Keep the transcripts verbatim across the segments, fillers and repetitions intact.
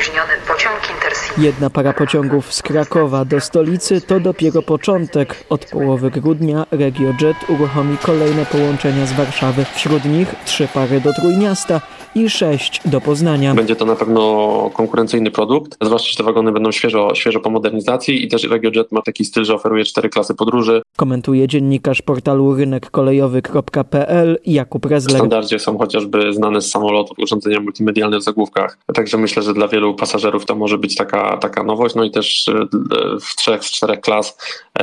opóźniony pociąg Intercity. Jedna para pociągów z Krakowa do stolicy to dopiero początek. Od połowy grudnia RegioJet uruchomi kolejne połączenia z Warszawy. Wśród nich trzy pary do Trójmiasta i sześć do Poznania. Będzie to na pewno konkurencyjny produkt, zwłaszcza, że te wagony będą świeżo, świeżo po modernizacji i też RegioJet ma taki styl, że oferuje cztery klasy podróży. Komentuje dziennikarz portalu rynek kolejowy kropka p l Jakub Rezler. W standardzie są chociażby znane z samolotów urządzenia multimedialne w zagłówkach, także myślę, że dla wielu pasażerów to może być taka, taka nowość, no i też w trzech, z czterech klas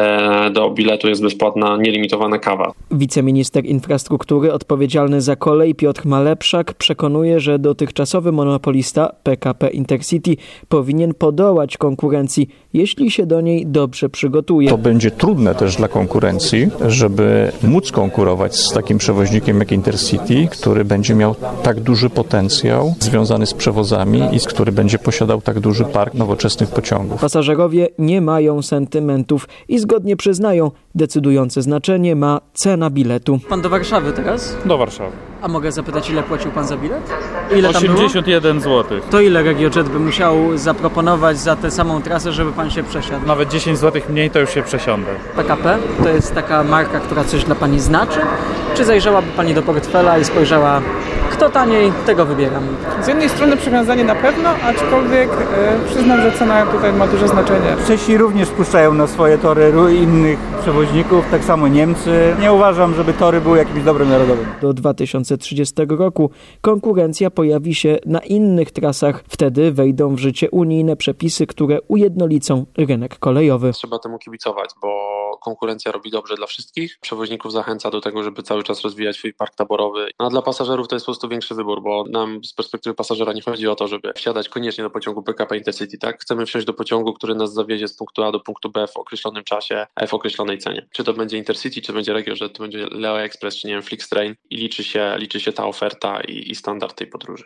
do biletu jest bezpłatna, nielimitowana kawa. Wiceminister infrastruktury odpowiedzialny za kolej Piotr Malepszak przekonuje, że dotychczasowy monopolista P K P Intercity powinien podołać konkurencji, jeśli się do niej dobrze przygotuje. To będzie trudne też dla konkurencji, żeby móc konkurować z takim przewoźnikiem jak Intercity, który będzie miał tak duży potencjał związany z przewozami i z który będzie posiadał tak duży park nowoczesnych pociągów. Pasażerowie nie mają sentymentów i zgodnie przyznają, decydujące znaczenie ma cena biletu. Pan do Warszawy teraz? Do Warszawy. A mogę zapytać, ile płacił pan za bilet? Ile tam osiemdziesiąt jeden złotych. To ile RegioJet by musiał zaproponować za tę samą trasę, żeby pan się przesiadł? Nawet dziesięć złotych mniej, to już się przesiądę. P K P to jest taka marka, która coś dla pani znaczy? Czy zajrzałaby pani do portfela i spojrzała, kto taniej, tego wybieram? Z jednej strony przywiązanie na pewno, aczkolwiek e, przyznam, że cena tutaj ma duże znaczenie. Czesi również wpuszczają na swoje tory innych przewoźników, tak samo Niemcy. Nie uważam, żeby tory były jakimś dobrem narodowym. Do dwa tysiące trzydziestego roku konkurencja pojawi się na innych trasach. Wtedy wejdą w życie unijne przepisy, które ujednolicą rynek kolejowy. Trzeba temu kibicować, bo konkurencja robi dobrze dla wszystkich. Przewoźników zachęca do tego, żeby cały czas rozwijać swój park taborowy. No a dla pasażerów to jest po prostu większy wybór, bo nam z perspektywy pasażera nie chodzi o to, żeby wsiadać koniecznie do pociągu P K P Intercity, tak? Chcemy wsiąść do pociągu, który nas zawiezie z punktu A do punktu B w określonym czasie, a w określonej cenie. Czy to będzie Intercity, czy będzie RegioJet, czy to będzie Leo Express, czy nie wiem, Flixtrain i liczy się, liczy się ta oferta i, i standard tej podróży.